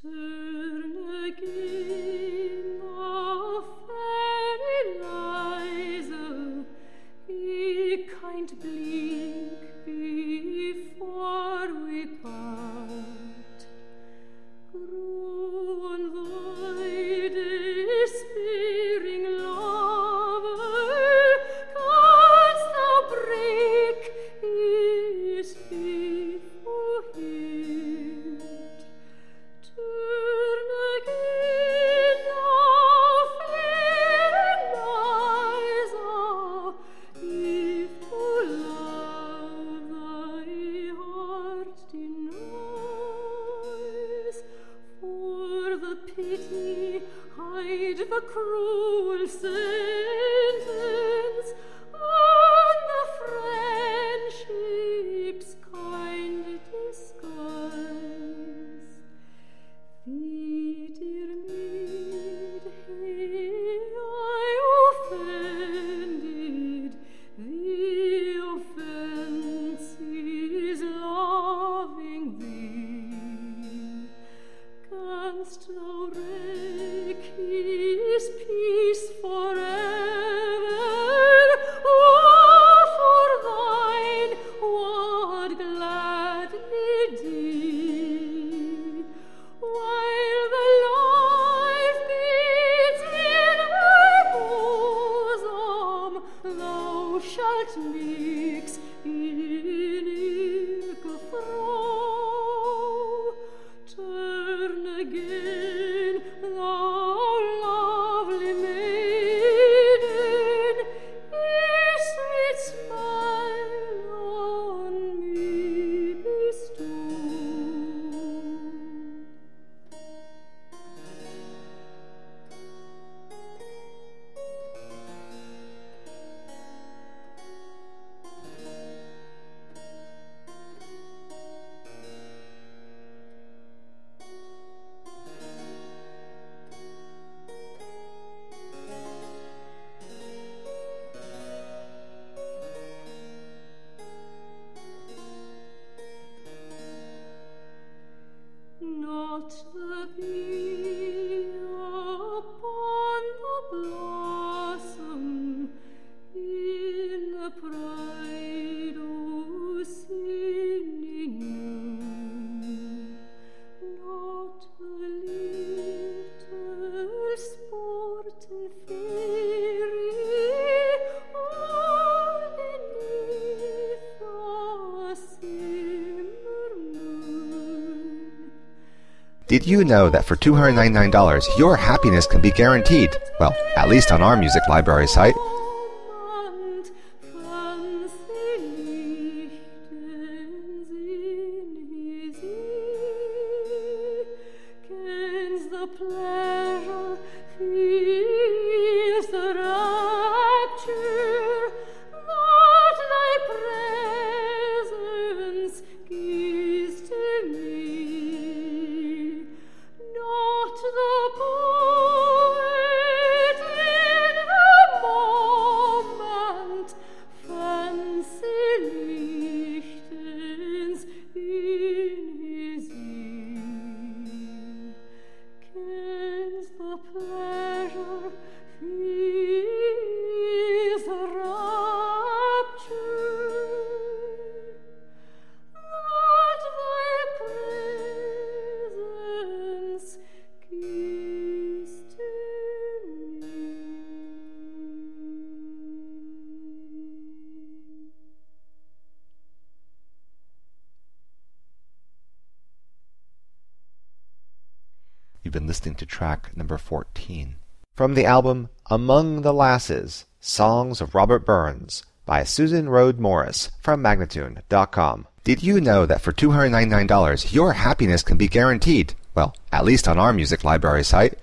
Did you know that for $299, your happiness can be guaranteed? Well, at least on our music library site. You've been listening to track number 14 from the album Among the Lasses, Songs of Robert Burns by Susan Rhodes Morris from Magnatune.com. Did you know that for $299, your happiness can be guaranteed? Well, at least on our music library site.